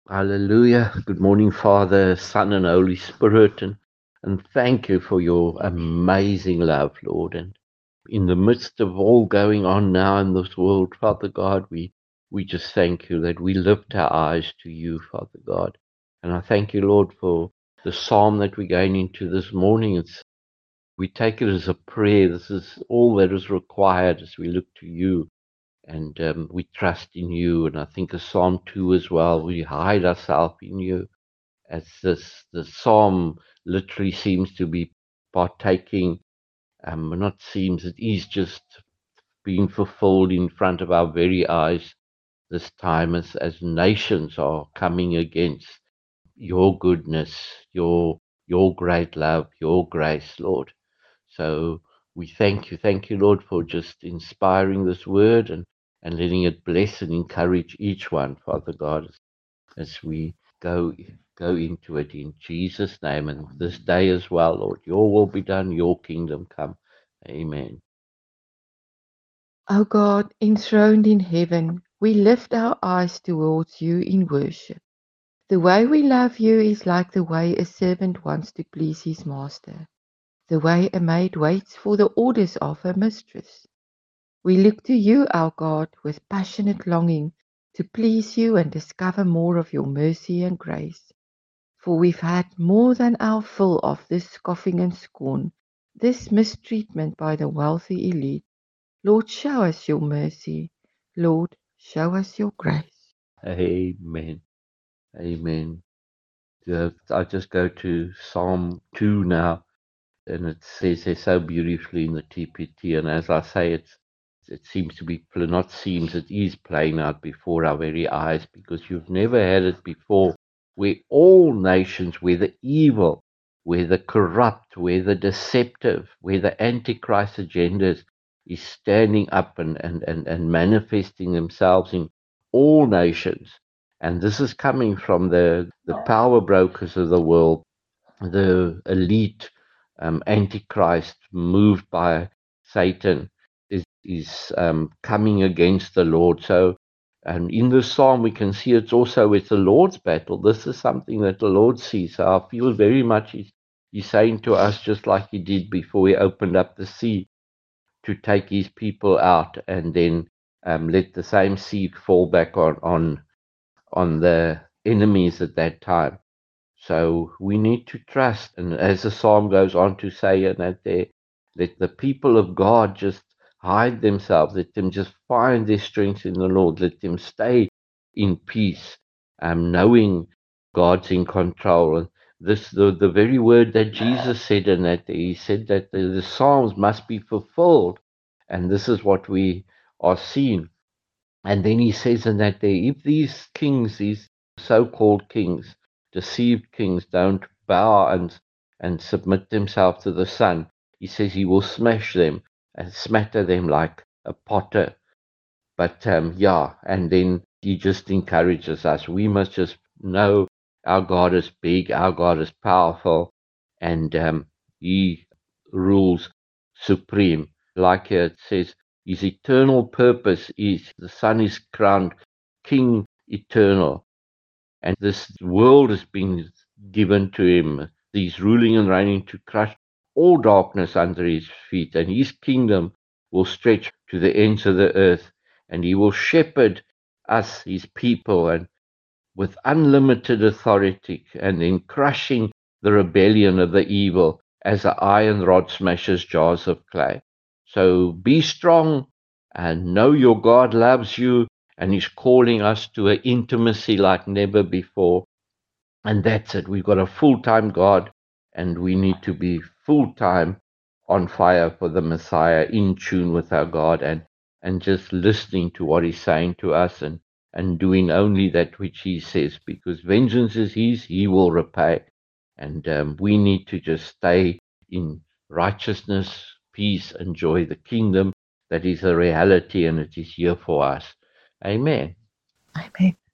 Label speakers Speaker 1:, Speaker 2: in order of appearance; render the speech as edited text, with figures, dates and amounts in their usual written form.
Speaker 1: Hallelujah. Good morning, Father, Son, and Holy Spirit. And thank you for your amazing love, Lord. And in the midst of all going on now in this world, Father God, we just thank you that we lift our eyes to you, Father God. And I thank you, Lord, for the psalm that we're going into this morning. We take it as a prayer. This is all that is required as we look to you and we trust in you. And I think of Psalm 2 as well. We hide ourselves in you, as the psalm literally seems to be partaking, not seems, it is just being fulfilled in front of our very eyes this time as nations are coming against your goodness, your great love, your grace, Lord. So we thank you, Lord, for just inspiring this word and letting it bless and encourage each one, Father God, as we go go into it in Jesus' name, and this day as well, Lord. Your will be done, your kingdom come. Amen.
Speaker 2: O God, enthroned in heaven, we lift our eyes towards you in worship. The way we love you is like the way a servant wants to please his master, the way a maid waits for the orders of her mistress. We look to you, our God, with passionate longing to please you and discover more of your mercy and grace. For we've had more than our fill of this scoffing and scorn, this mistreatment by the wealthy elite. Lord, show us your mercy. Lord, show us your grace.
Speaker 1: Amen. Amen. I just go to Psalm 2 now, and it says there so beautifully in the TPT. And as I say, it seems to be not seems it is playing out before our very eyes, because you've never had it before, where all nations, whether evil, whether corrupt, whether deceptive, whether antichrist agendas, is standing up and manifesting themselves in all nations. And this is coming from the power brokers of the world, the elite, antichrist moved by Satan is coming against the Lord. So, and in the psalm we can see it's the Lord's battle. This is something that the Lord sees. So I feel very much he's saying to us, just like he did before he opened up the sea to take his people out, and then let the same sea fall back on the enemies at that time. So we need to trust. And as the psalm goes on to say, and that they let the people of God just hide themselves, let them just find their strength in the Lord, let them stay in peace, knowing God's in control. And the very word that Jesus said, and that he said that the Psalms must be fulfilled. And this is what we are seeing. And then he says in that day, if these kings, these so-called kings, deceived kings, don't bow and submit themselves to the Son, he says he will smash them and smatter them like a potter. But yeah, and then he just encourages us. We must just know our God is big, our God is powerful, and he rules supreme. Like it says, his eternal purpose is the Son is crowned King eternal, and this world has been given to him. He's ruling and reigning to crush all darkness under his feet, and his kingdom will stretch to the ends of the earth, and he will shepherd us, his people, and with unlimited authority, and in crushing the rebellion of the evil as an iron rod smashes jars of clay. So be strong and know your God loves you and is calling us to an intimacy like never before. And that's it. We've got a full time God, and we need to be full time on fire for the Messiah, in tune with our God, and just listening to what He's saying to us, and doing only that which He says, because vengeance is His, He will repay. And we need to just stay in righteousness, peace, and joy, the kingdom that is a reality and it is here for us. Amen.
Speaker 2: Amen.